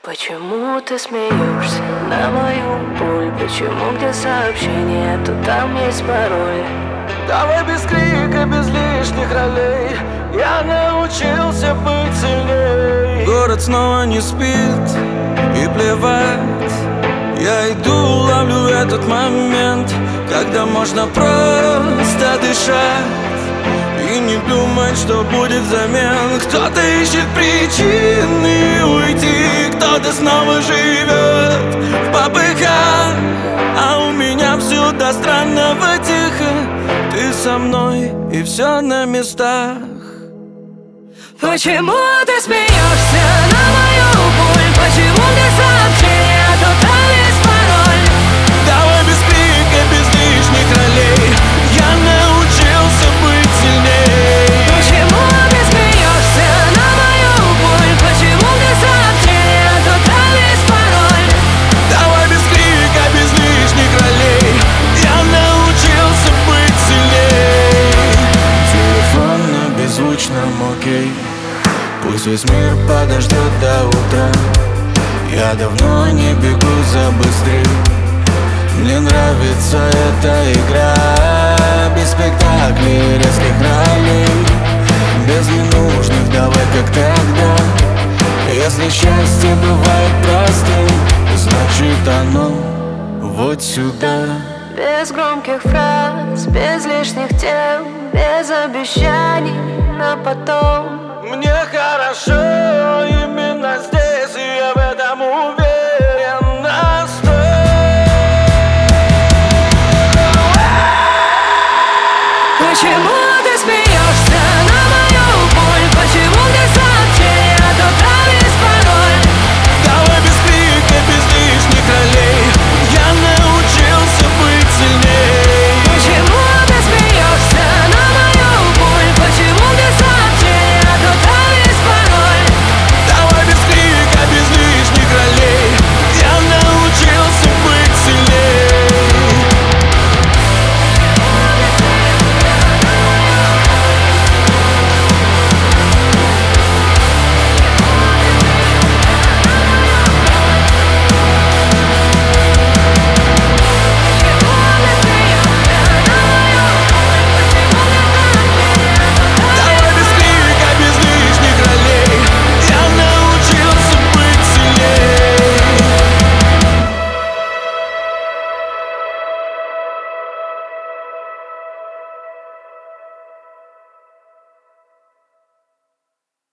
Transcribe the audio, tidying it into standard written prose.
Почему ты смеешься на мою боль? Почему где сообщение, то там есть пароль? Давай без крика, без лишних ролей. Я научился быть сильней. Город снова не спит, и плевать. Я иду, ловлю этот момент, когда можно просто дышать и не думать, что будет взамен. Кто-то ищет причины уйти, кто-то снова живет в попыхах, а у меня все до странного тихо. Ты со мной, и все на местах. Почему ты смеешься на мою боль? Почему где сообщение, то там есть пароль? Давай без крика, без лишних ролей. Я научился быть сильней. Почему ты смеешься на мою боль? Почему где сообщение, то там есть пароль? Давай без крика, без лишних ролей. Я научился быть сильней. Телефон на беззвучном, окей. Пусть весь мир подождет до утра. Я давно не бегу за быстрей. Мне нравится эта игра. Без спектаклей, резких ролей, без ненужных, давай как тогда. Если счастье бывает простым, значит оно вот сюда. Без громких фраз, без лишних тем, без обещаний на потом. Мне хорошо именно здесь.